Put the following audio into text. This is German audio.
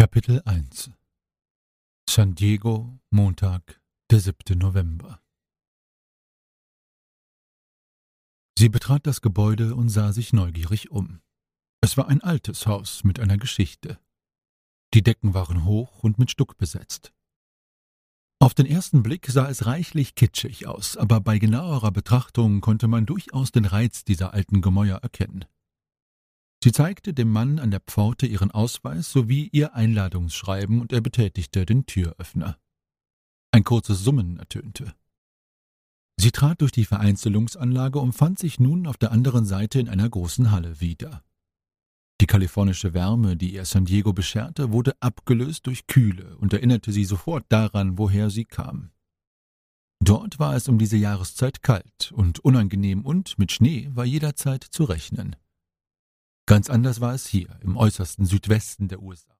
Kapitel 1 San Diego, Montag, der 7. November. Sie betrat das Gebäude und sah sich neugierig um. Es war ein altes Haus mit einer Geschichte. Die Decken waren hoch und mit Stuck besetzt. Auf den ersten Blick sah es reichlich kitschig aus, aber bei genauerer Betrachtung konnte man durchaus den Reiz dieser alten Gemäuer erkennen. Sie zeigte dem Mann an der Pforte ihren Ausweis sowie ihr Einladungsschreiben und er betätigte den Türöffner. Ein kurzes Summen ertönte. Sie trat durch die Vereinzelungsanlage und fand sich nun auf der anderen Seite in einer großen Halle wieder. Die kalifornische Wärme, die ihr San Diego bescherte, wurde abgelöst durch Kühle und erinnerte sie sofort daran, woher sie kam. Dort war es um diese Jahreszeit kalt und unangenehm und mit Schnee war jederzeit zu rechnen. Ganz anders war es hier, im äußersten Südwesten der USA.